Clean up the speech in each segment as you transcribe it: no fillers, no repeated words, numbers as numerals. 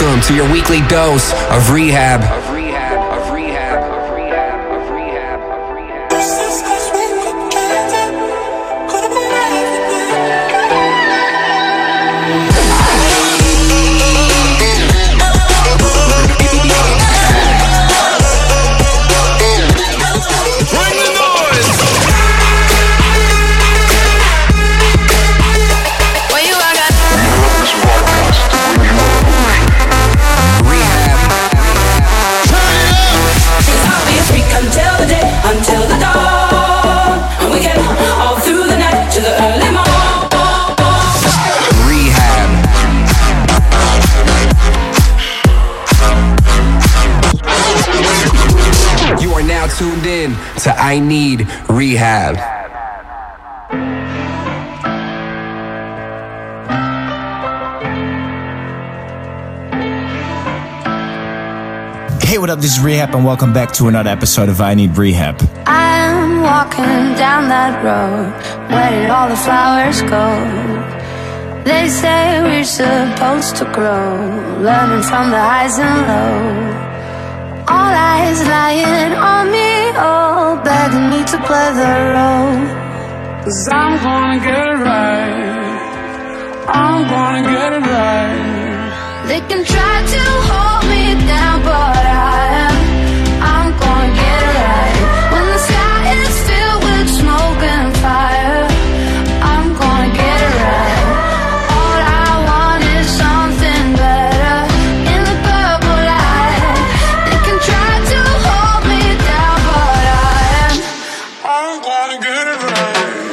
Welcome to your weekly dose of rehab. Tuned in to I Need Rehab. Hey, what up? This is Rehab, and welcome back to another episode of I Need Rehab. I'm walking down that road. Where did all the flowers go? They say we're supposed to grow, learning from the highs and lows. All eyes lying on me, all begging me to play the role. 'Cause I'm gonna get it right, I'm gonna get it right. They can try to hold me down, but I'm gonna get it right. When the sky is filled with smoke and fire, I'm gonna get it right. All I want is something better in the purple light. They can try to hold me down, but I'm gonna get it right.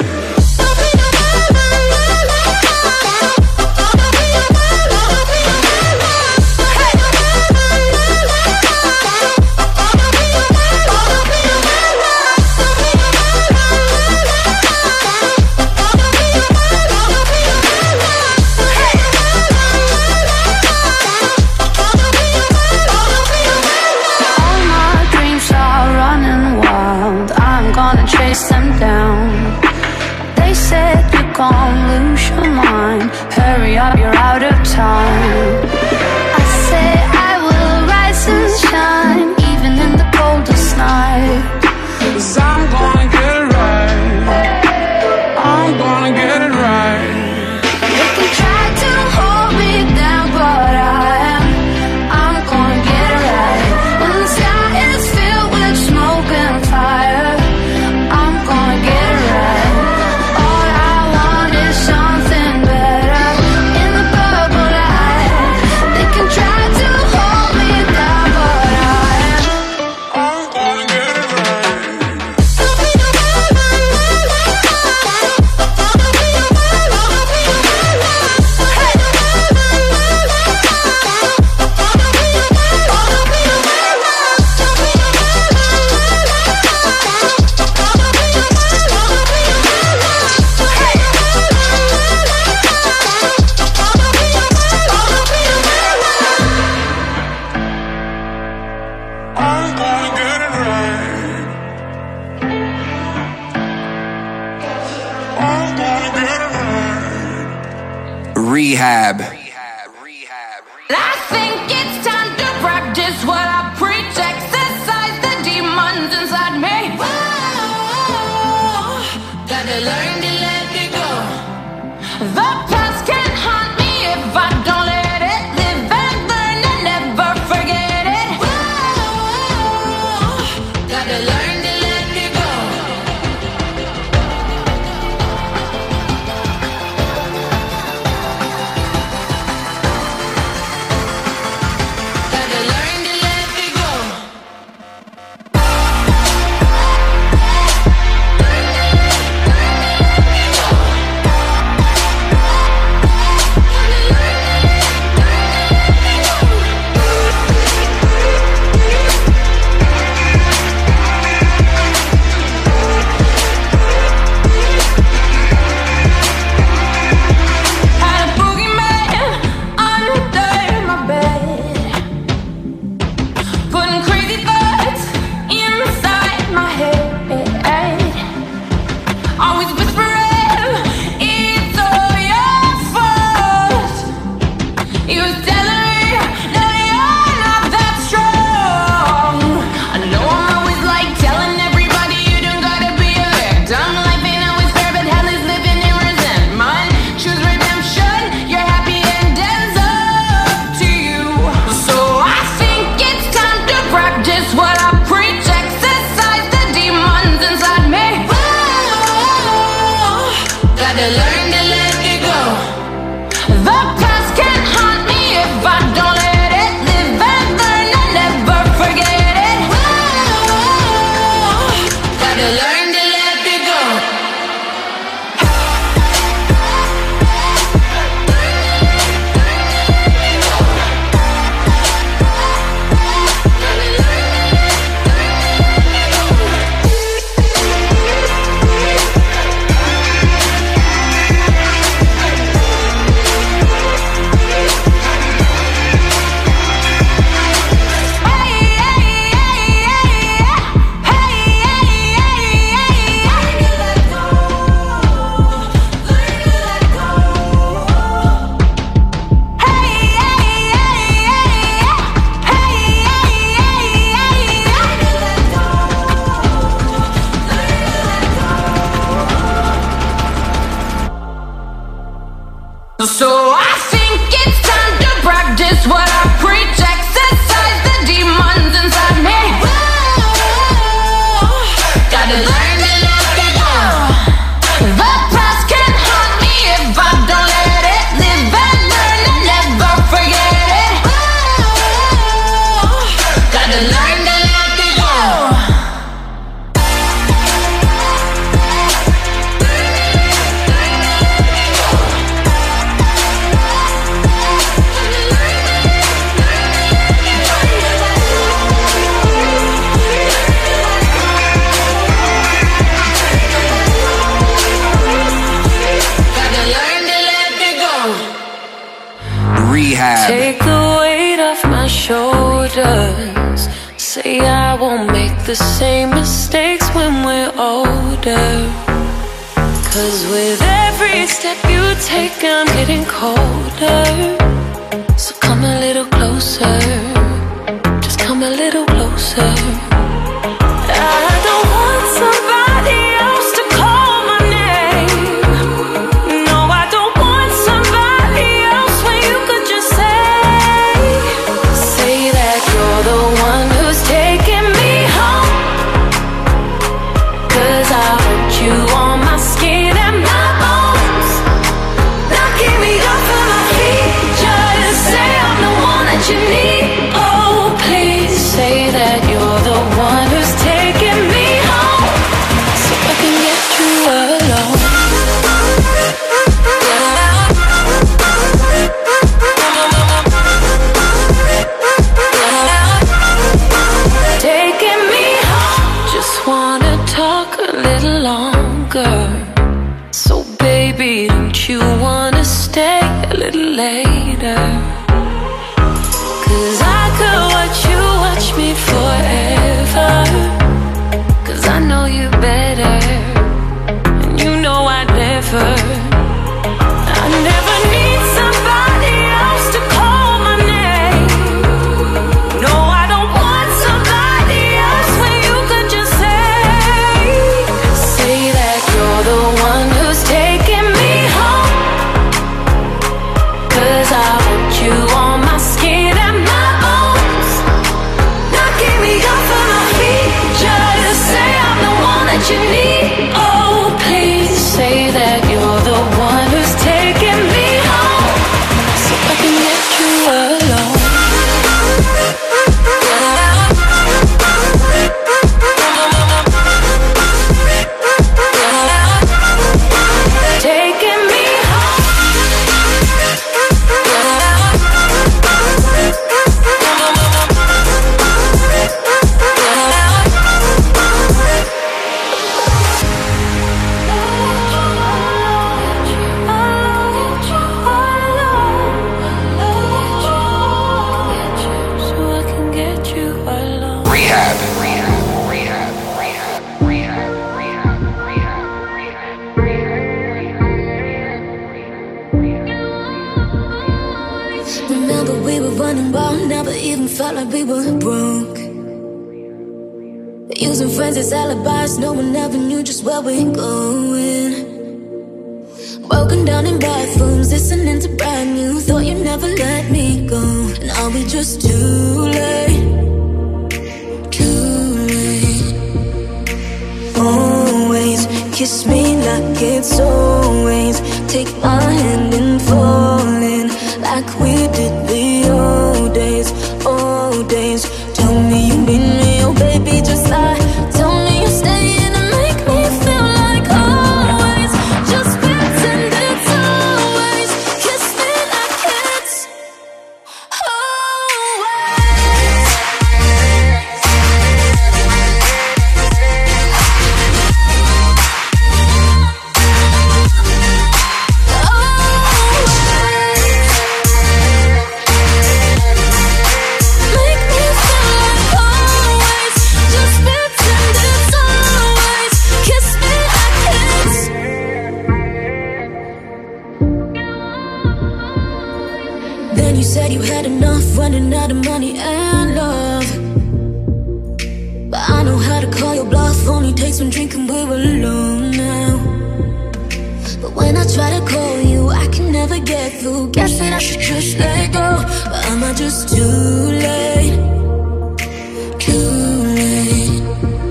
Chase them down. They said you're gonna lose your mind. Hurry up, you're out of time. I say I will rise and shine, even in the coldest night. 'Cause I'm gonna get it right, I'm gonna get it right. They can try to hold me down, but I'm gonna get it right. When the sky is filled with smoke and fire, Rehab. I think it's time to practice what I preach. Exercise the demons inside me. Whoa, gotta learn to let it go. The past can't haunt me if I don't let it. Live and learn and never forget it. Whoa, gotta learn to let it go. So I think it's time to practice what I preach. Exercise the demons inside me. Gotta learn to let it go. The past can haunt me if I don't let it. Live and learn and never forget it. Gotta learn to let it go. Rehab. Take the weight off my shoulders. Say I won't make the same mistakes when we're older. 'Cause with every step you take, I'm getting colder. So come a little closer. Just come a little closer. I don't want somebody else to call my name. No, I don't want somebody else when you could just say that you're the one who's taking me home. 'Cause I want you on my skin and my bones. Knocking me off of my feet. Just say I'm the one that you need. Oh, please say that you're the one who's taking me home, so I can get you alone. Taking me home. Just wanna talk a little longer. So baby, don't you wanna stay a little later? 'Cause I could watch you watch me forever. 'Cause I know you better, and you know I never need somebody else to call my name. No, I don't want somebody else when you could just say that you're the one who's taking me home. 'Cause I want you on my skin and my bones. Knocking me off of my feet. Just say I'm the one that you need. Oh, please say that you're the one who's taking me home, so I can get you alone. Taking me so I can get you alone. Rehab. Remember we were running wild, never even felt like we were broke. Using friends as alibis, no one ever knew just where we're going. Broken down in bathrooms, listening to brand new. Thought you'd never let me go. Now we just too late, too late. Always kiss me like it's always. Take my hand and fall in like we did the old days, old days. Tell me you need me, oh baby, just lie. Tell me you're staying and make me feel like always. Just pretend it's always. Kiss me like it's Then you said you had enough, running out of money and love. But I know how to call your bluff, only takes one drink and we're alone now. But But when I try to call you, I can never get through. Guess that I should just let go, but am I just too late? Too late.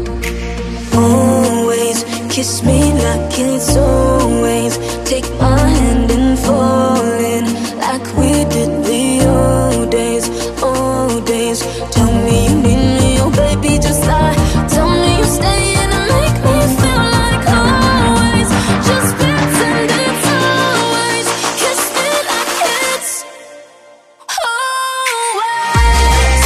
Always kiss me like it's always. Take my hand and fall in like we did the old days, old days. Tell me you need me, oh baby, just lie. Tell me you stay and make me feel like always. Just pretend it's always. Kiss me like it's always.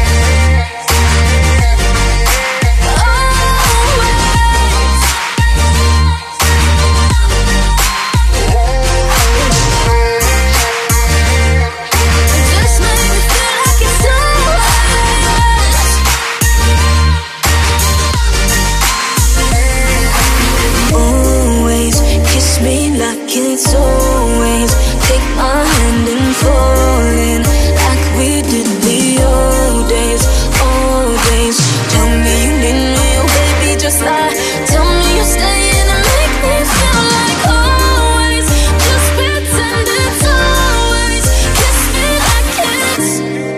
Just make me feel like it's always. Always kiss me like it's always. Take my hand and fall in like we did the old days, old days. Tell me you need me, oh baby, just lie. Tell me you stay and make me feel like always. Just pretend it's always. Kiss me like it's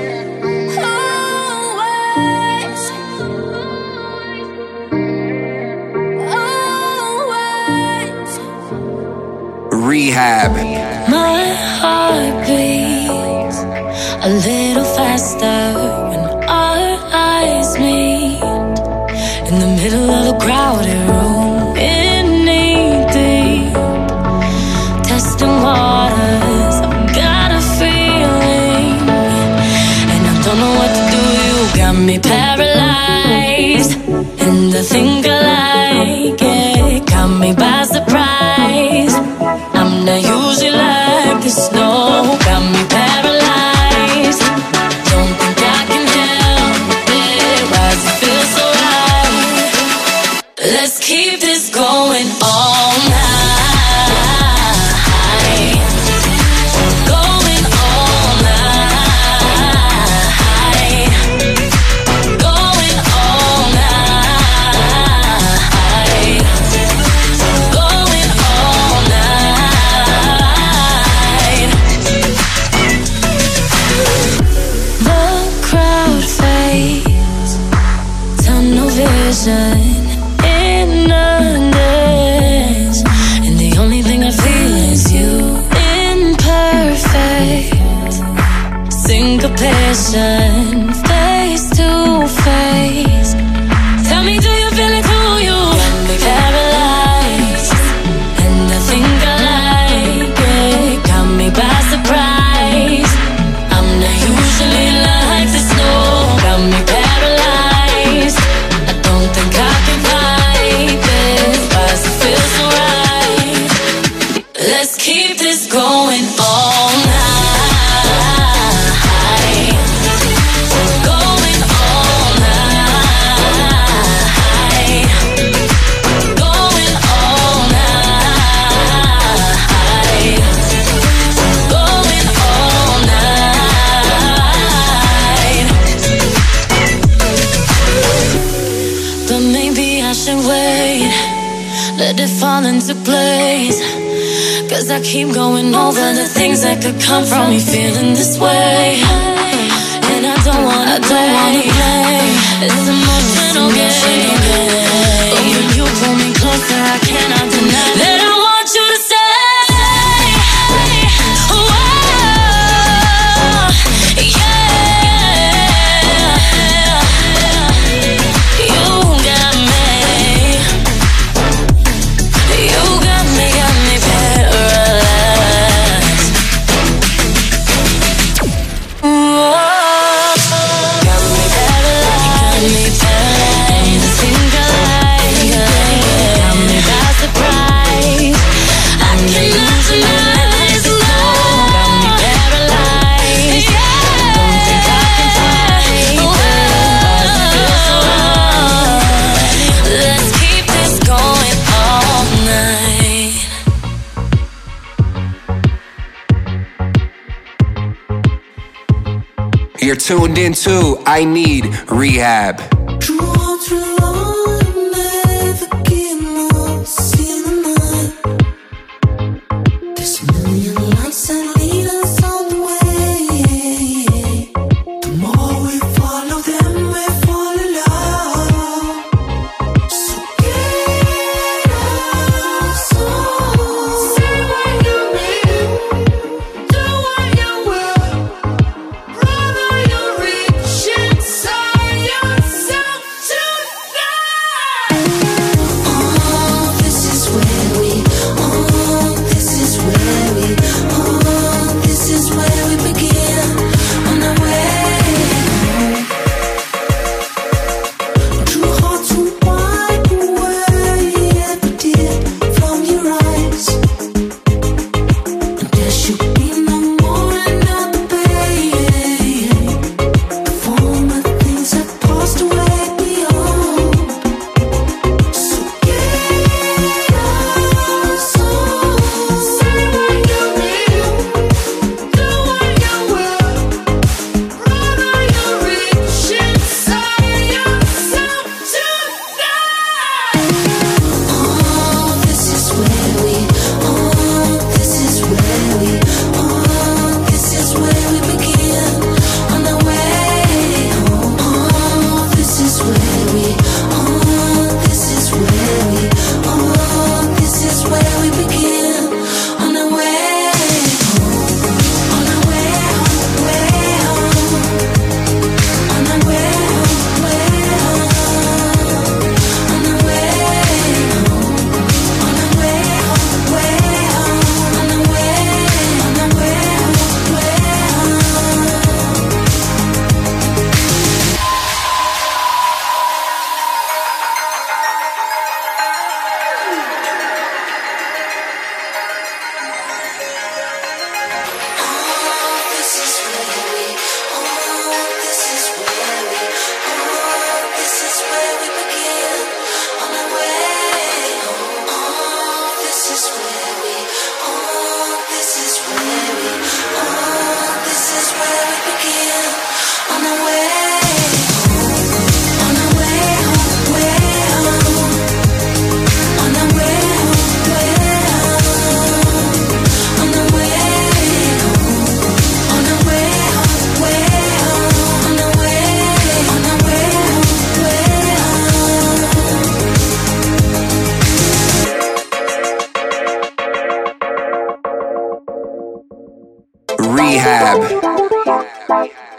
always. Always. Rehab. My heart beats a little faster when our eyes meet in the middle of a crowded room in knee deep. Testing waters, I've got a feeling, and I don't know what to do. You got me paralyzed, and I think I like it. Caught me by surprise. I'm not usually like this, no. Got me paralyzed. Don't think I can help it. Why does it feel so right? Let's keep this going all night. Going all night. Going all night. Going all night. The crowd fades, tunnel vision in darkness, and the only thing I feel is you. Imperfect syncopation, face to face. Tell me, do you feel it too? You got me paralyzed, and I think I like it. Caught me by surprise. I'm not usually like this, no. Got me paralyzed. I don't think I can fight this. Why does it feel so right? Let's keep this going all night. Going all night. Going all night. Going all night. But maybe I should wait, let it fall into place. 'Cause I keep going over the things that could come from me feeling this way. And I don't wanna play. It's emotional game. But when you pull me closer, I cannot deny that I want you to stay. Whoa, yeah. You got me. You got me paralyzed. Whoa, got me paralyzed. I think I like it. Got me by surprise. I cannot deny this, no. Got me paralyzed. Don't think I can fight it. Why does it feel so right? Let's keep this going all night. You're tuned into I Need Rehab.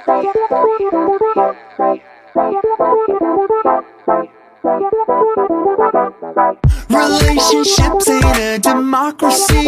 Relationships ain't a democracy.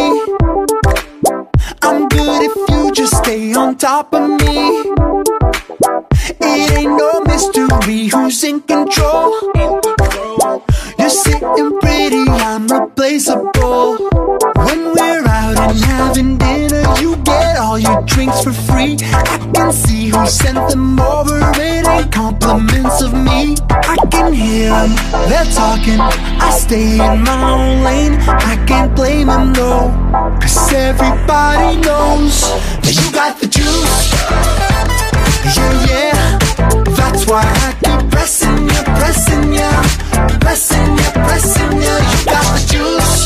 I'm good if you just stay on top of me. It ain't no mystery who's in control. You're sitting pretty, I'm replaceable. When we're out and having dinner, you get all your drinks for free. I can see who sent them over, it ain't compliments of me. I can hear them, they're talking, I stay in my own lane. I can't blame them though, cause everybody knows that you got the juice. Yeah, yeah, that's why I keep pressing you, pressing you, pressing you, pressing you. You got the juice,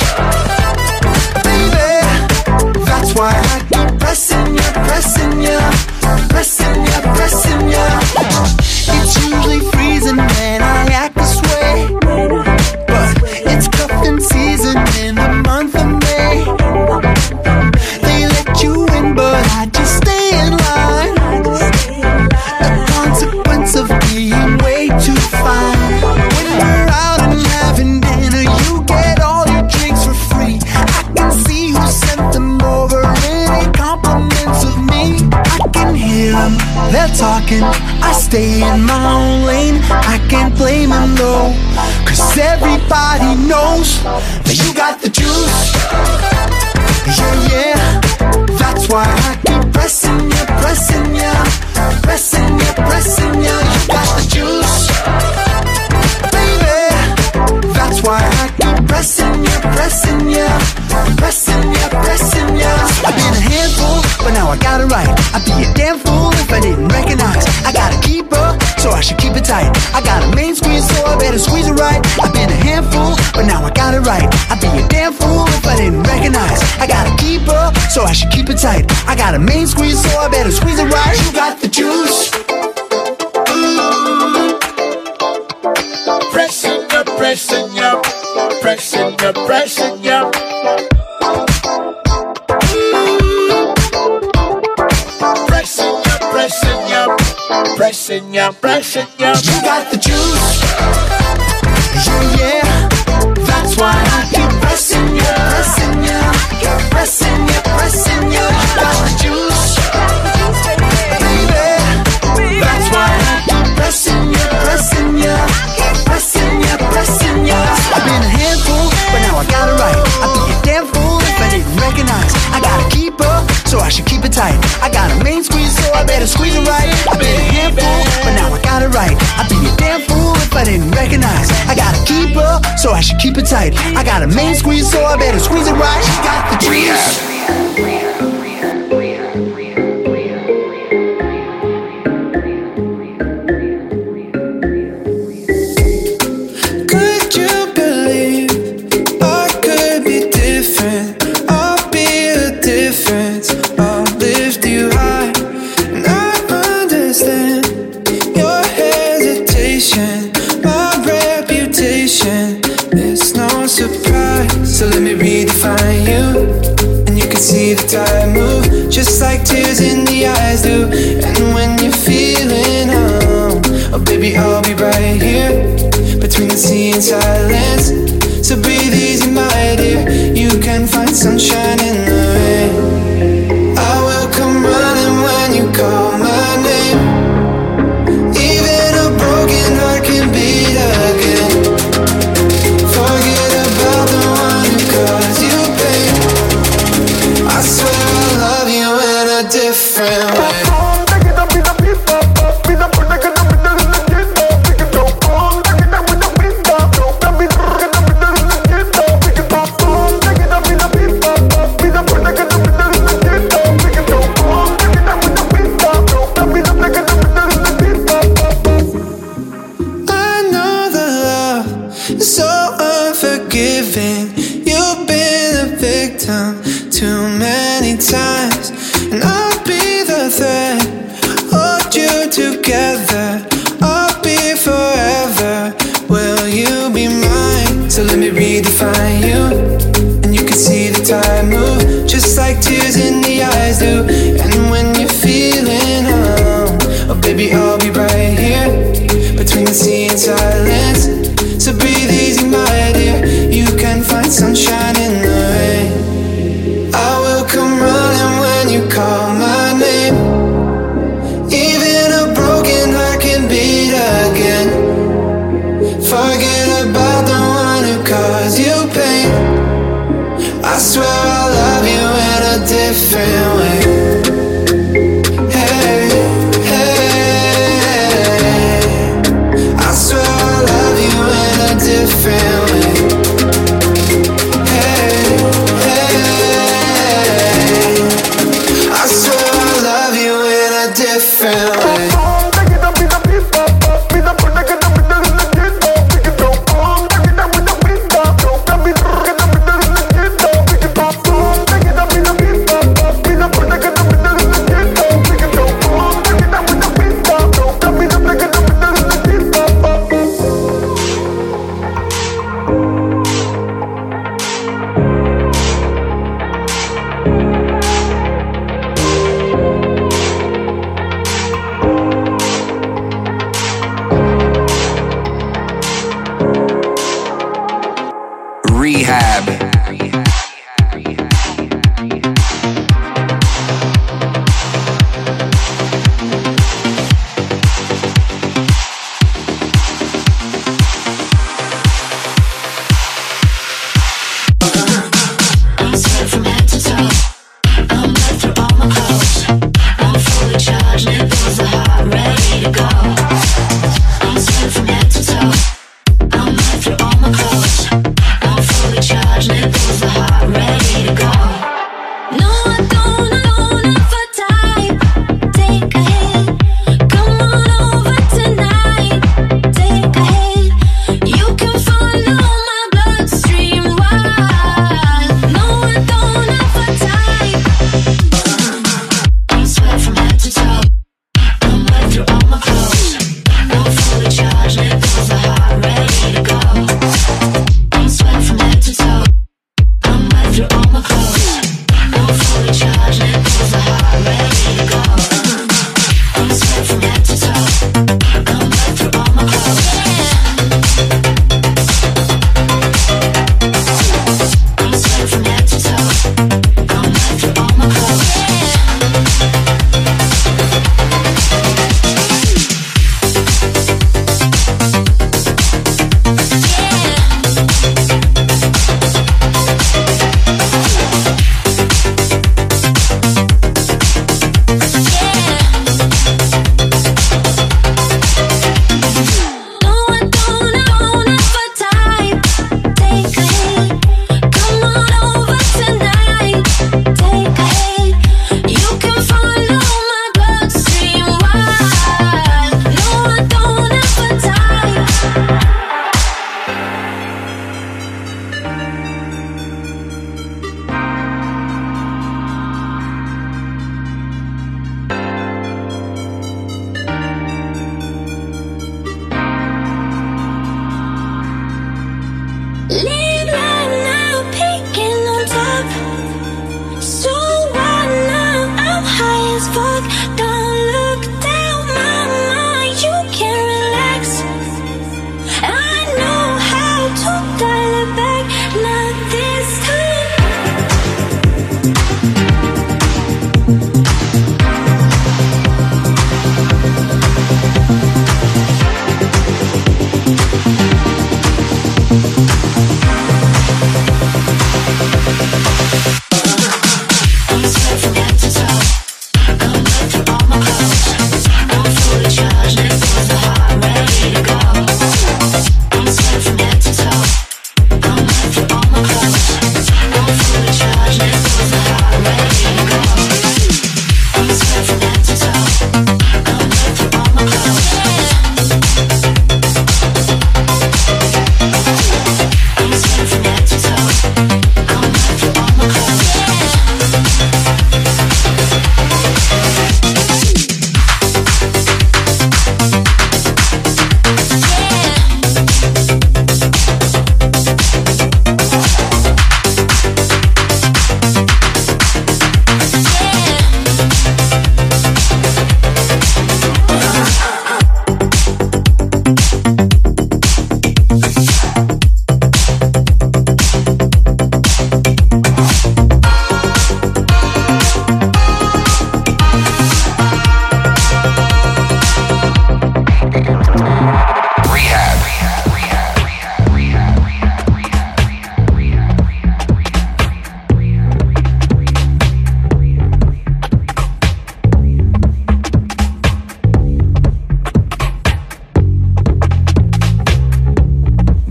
baby. That's why I keep pressing you, pressing you, pressing you, pressing you. It's usually freezing when I act this way, but it's cuffing season in the month of May. They let you in, but I just stay in line. Consequence of being way too fine. When we're out and having dinner, you get all your drinks for free. I can see who sent them over, it ain't compliments of me. I can hear them, they're talking, I stay in my own lane. I can't blame them though, cause everybody knows that you got the juice. Yeah, yeah, that's why I keep pressing you, pressing you, pressing you, pressing you. You got the juice, baby. That's why I keep pressing you, pressing you, pressing you, pressing you. I've been a handful, but now I got it right. I'd be a damn fool if I didn't recognize I got a keeper, so I should keep it tight. I got a main squeeze, so I better squeeze it right. I've been a handful, but now I got it right. I'd be a damn fool if I didn't recognize I got a keeper, so I should keep it tight. I got a main squeeze, so I better squeeze it right. You got the juice. Pressing you, pressing you, pressing you, pressing you. Pressing you, pressing you, pressing you, pressing you. You got the juice. Yeah, yeah. That's why I keep pressing you, pressing you, pressing you, pressing you. You got the juice, baby. That's why I keep pressing you, pressing you, pressing you, pressing you. I've been a handful, but now I got it right. I'd be a damn fool if I didn't recognize I got a keeper, so I should keep it tight. I got a main squeeze, so I better squeeze it right. I've been a handful, but now I got it right. I'd be a damn fool if I didn't recognize I got a keeper, so I should keep it tight. I got a main squeeze, so I better squeeze it right. You got the juice. So let me redefine you, and you can see the tide move, just like tears in the eyes do. And when you're feeling oh baby, I'll be right here, between the sea and silence. So breathe easy, my dear, you can find sunshine in the rain. I will come running when you call my name. Even a broken heart can beat again. Forget about the one who caused you pain. I swear I love you in a different way. You've been a victim too many times, and I'll be the thread, hold you together. I'll be forever. Will you be mine? So let me redefine you, and you can see the tide move, just like tears in the eyes do. And when you're feeling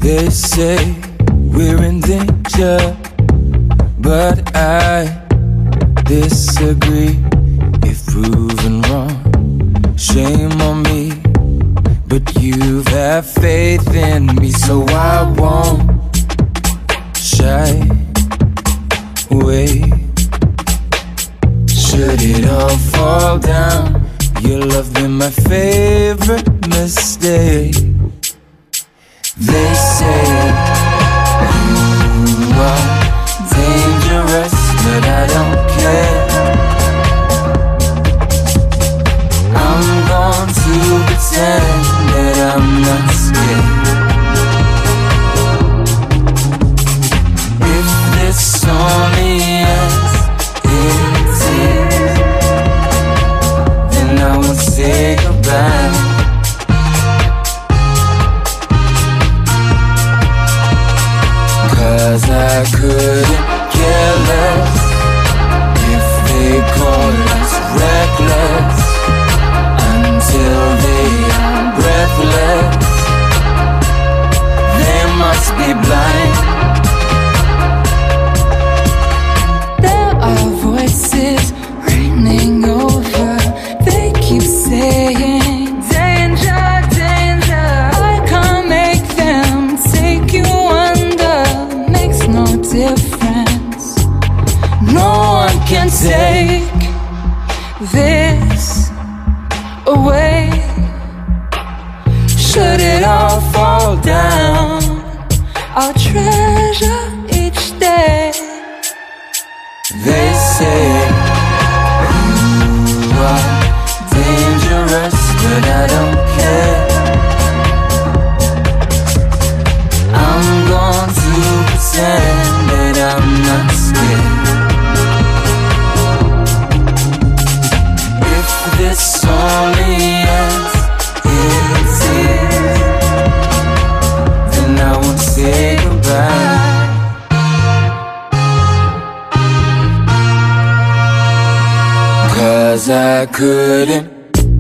They say we're in danger, but I disagree. If proven wrong, shame on me. But you have faith in me, so I won't shy away. Should it all fall down, your love been my favorite mistake. They say you are dangerous, but I don't care. I'm going to pretend that I'm not scared. If this only ends in tears, then I won't say goodbye. Cause I couldn't care less if they call us reckless until they are breathless. They must be blind. There are voices raining over. They keep saying danger, danger. I can't make them take you under. Makes no difference. No one can take this away. Should it all fall down, I'll treasure each day. They say you are dangerous, but I don't care. I'm going to pretend that I'm not scared. If this only ends in tears, then I won't say goodbye. Cause I couldn't.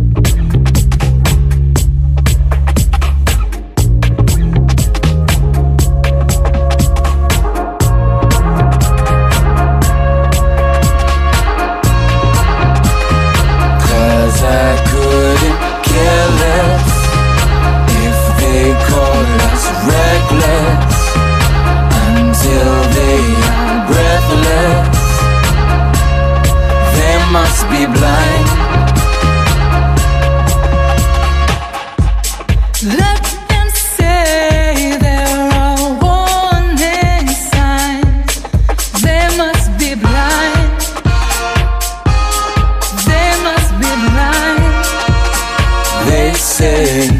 Cause I couldn't care less if they call us reckless until they are breathless. They must be blind. Let them say there are warning signs. They must be blind. They must be blind. They say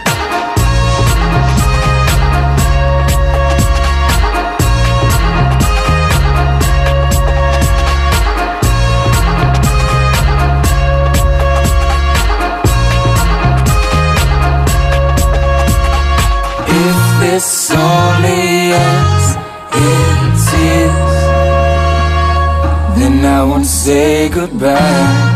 if this only ends in tears, then I won't say goodbye.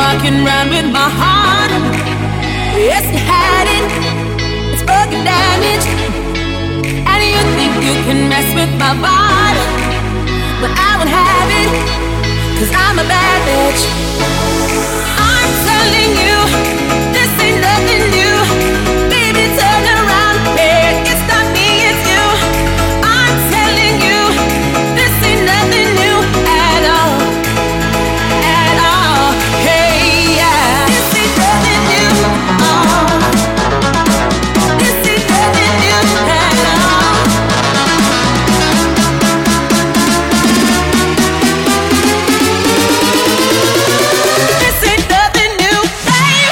walking around with my heart. Yes, you had it, it's broken damage. And you think you can mess with my body, but I won't have it, 'cause I'm a bad bitch. I'm telling you, this ain't nothing new. Baby, turn around, yeah, it's not me, it's you. I'm telling you, this ain't nothing new at all, at all. Hey, yeah, this ain't nothing new. Oh, this ain't nothing new at all. This ain't nothing new, babe.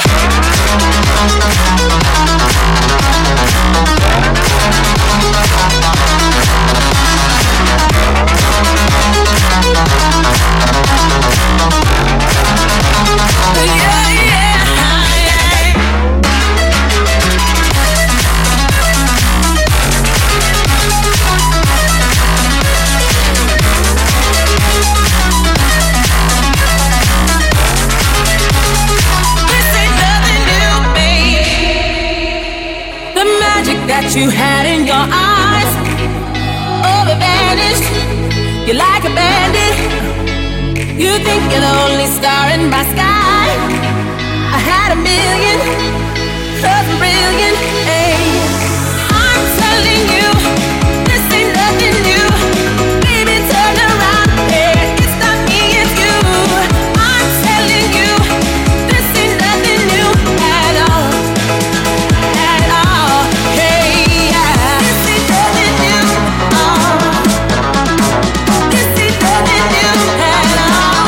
That you had in your eyes, oh, it vanished. You're like a bandit. You think you're the only star in my sky. I had a million, cause I'm brilliant. Hey, I'm telling you, this ain't nothing new. Baby, turn around, yeah, it's not me, it's you. I'm telling you, this ain't nothing new at all, at all. Hey, yeah, this ain't nothing new. Oh, this ain't nothing new at all.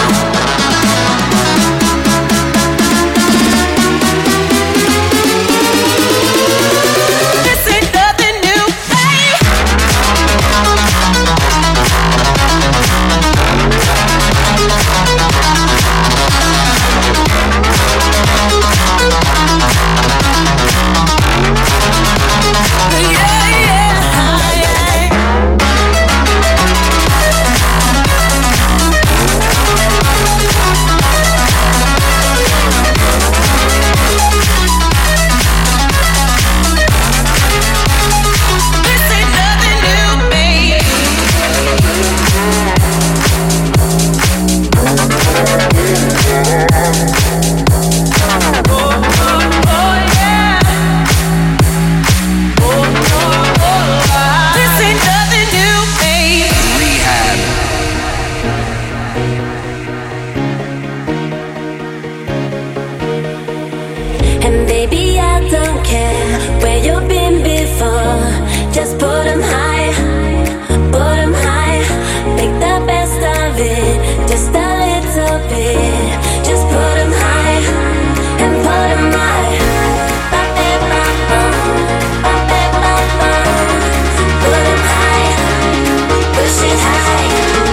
This ain't nothing new, babe. Yeah, yeah, yeah. This ain't nothing new, babe. Oh, yeah. This ain't nothing new, babe. Rehab. And baby, I don't care where you've been before. Just put 'em high, put 'em high. Make the best of it, just a little bit. Just put 'em high and put 'em high. Put 'em high, push it high.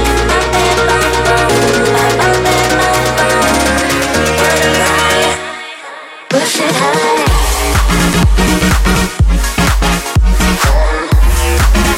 Put 'em high, push it high.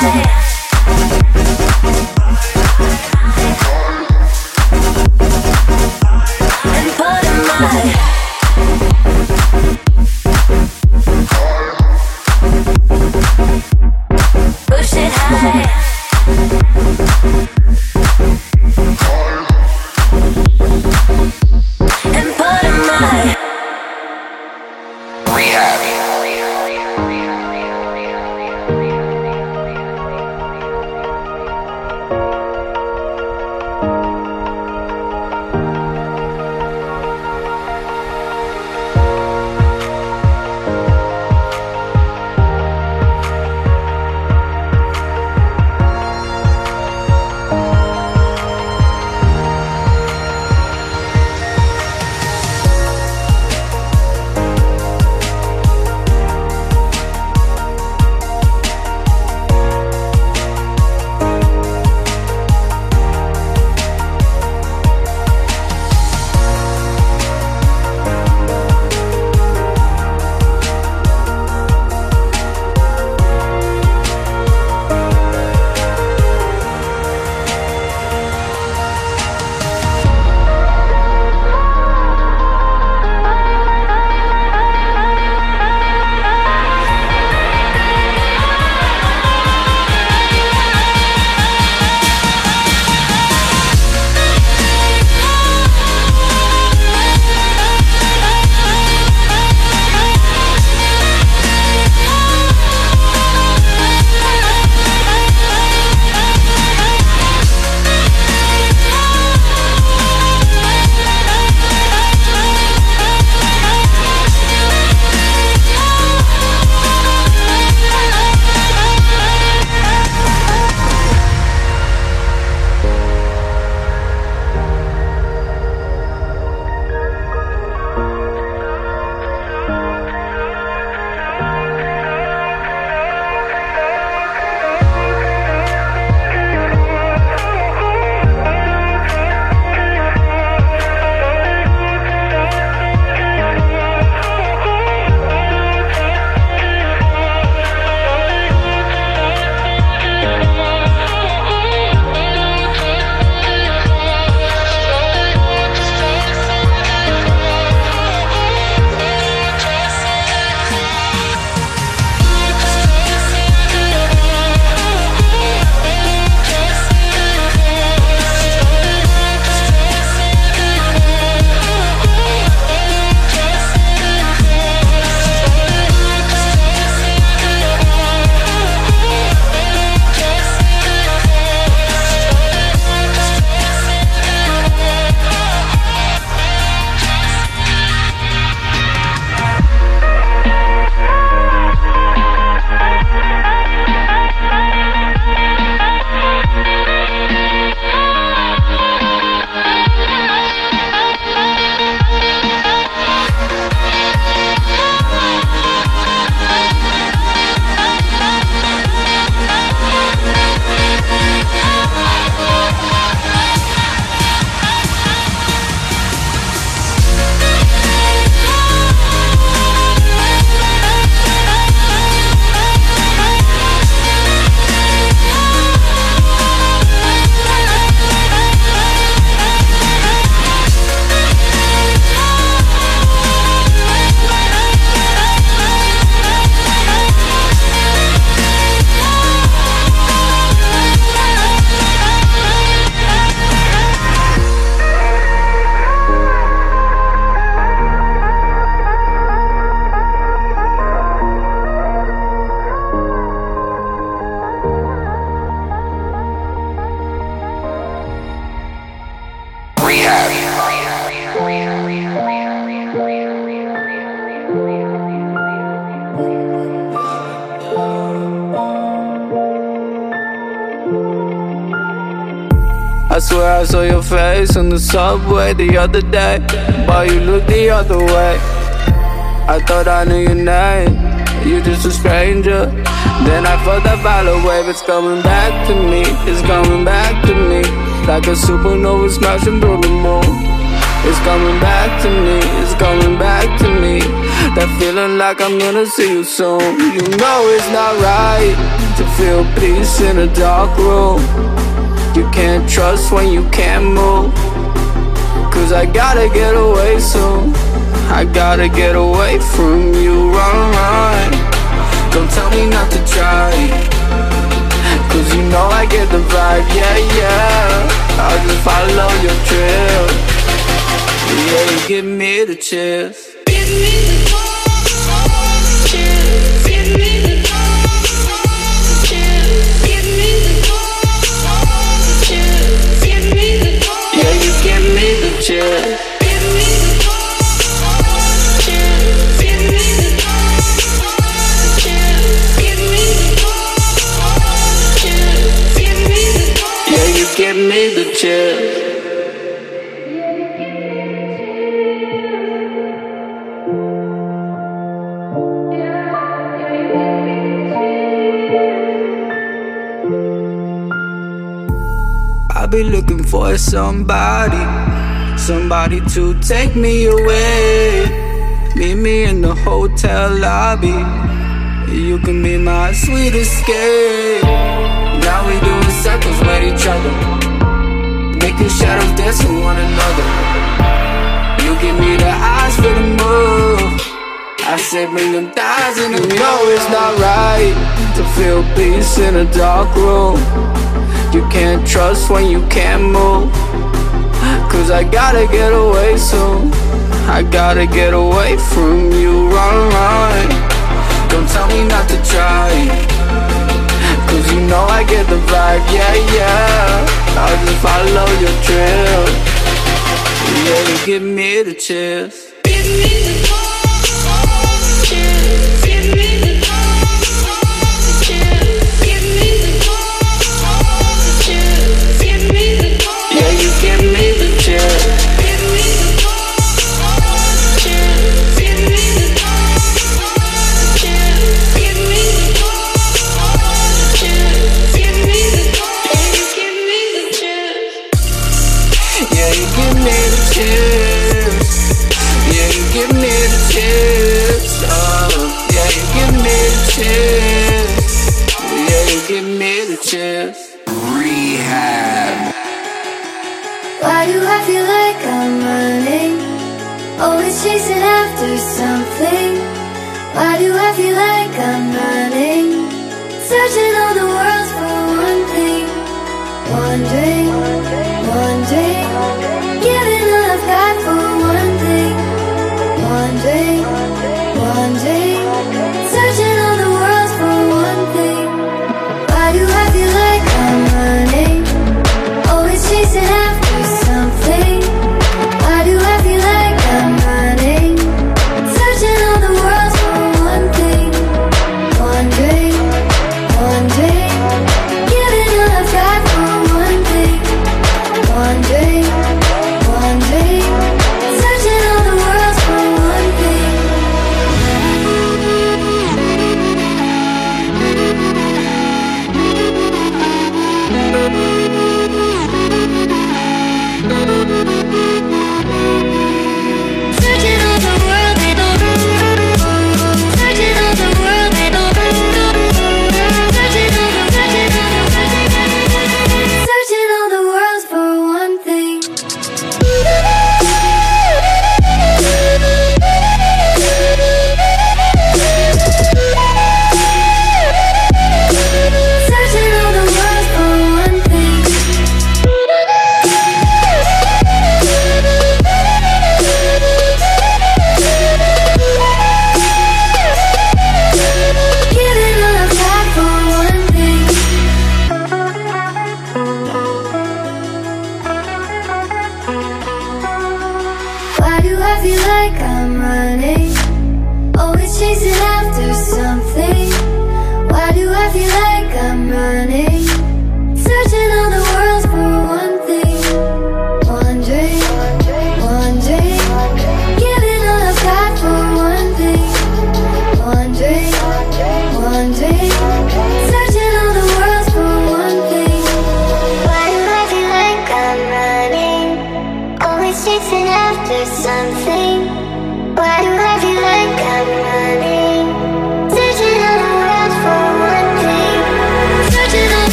I swear I saw your face on the subway the other day, but you looked the other way. I thought I knew your name, you're just a stranger. Then I felt that violet wave, it's coming back to me, it's coming back to me, like a supernova smashing through the moon. It's coming back to me, it's coming back to me, that feeling like I'm gonna see you soon. You know it's not right to feel peace in a dark room. You can't trust when you can't move. Cause I gotta get away soon. I gotta get away from you, run. Don't tell me not to try, cause you know I get the vibe, yeah. I'll just follow your trail. Yeah, you give me the chills. Give me the chills. Give me the chills. Give me the chills. Give me the chills. Yeah, you give me the chills. Give me the chills. Give me the chills. Give me the chills. Yeah, you give me the chills. I'll be looking for somebody to take me away. Meet me in the hotel lobby. You can be my sweet escape. Now we doing circles with each other, making shadows dance with one another. You give me the eyes for the move. I said bring them thighs in the know it's not right to feel peace in a dark room. You can't trust when you can't move. Cause I gotta get away soon. I gotta get away from you, run. Don't tell me not to try, cause you know I get the vibe, yeah. I'll just follow your trail. Yeah, you give me the chills. Give me the chills. Give me the chills. Give me the chills. Give me the chills. Yeah, you give me the chills. Give me the chills. Give me the chills. Give me the chills. Give me the chills. Yeah, you give me the chills. Yeah, you give me the chills. Yeah, you give me the chills. Yeah, you give me the chills. Rehab. Why do I feel like I'm running? Always chasing after something. Why do I feel like I'm running? Searching all the world for one thing. Wondering, giving all I've got for one thing. Wondering, searching all the world for one thing. Why do I feel like I'm running? Always chasing after something. Why do I feel like I'm running? Searching all the world for one thing. Wondering, giving all I've got for one thing.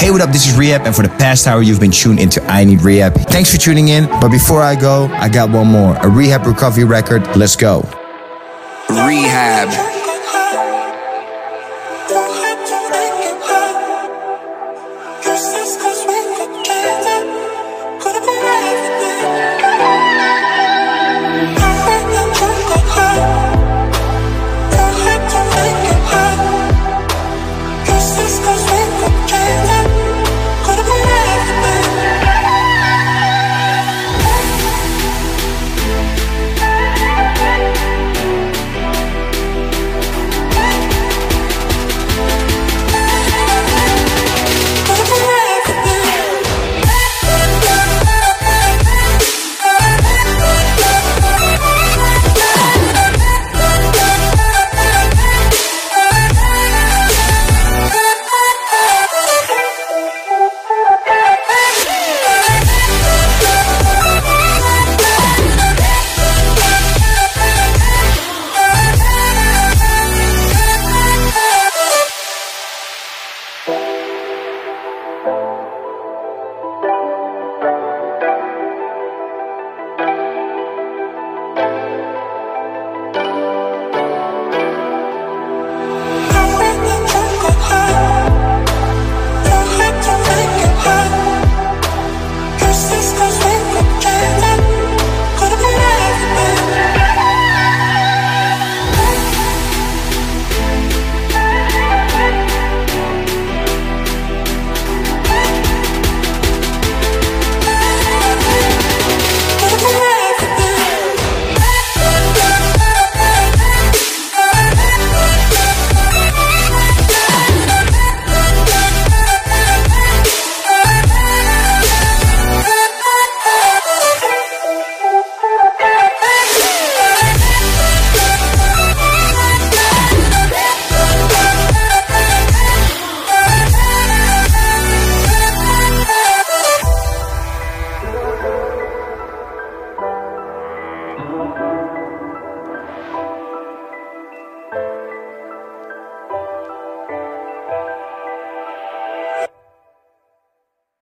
Hey, what up? This is Rehab, and for the past hour, you've been tuned into I Need Rehab. Thanks for tuning in. But before I go, I got one more. A Rehab recovery record. Let's go. Rehab.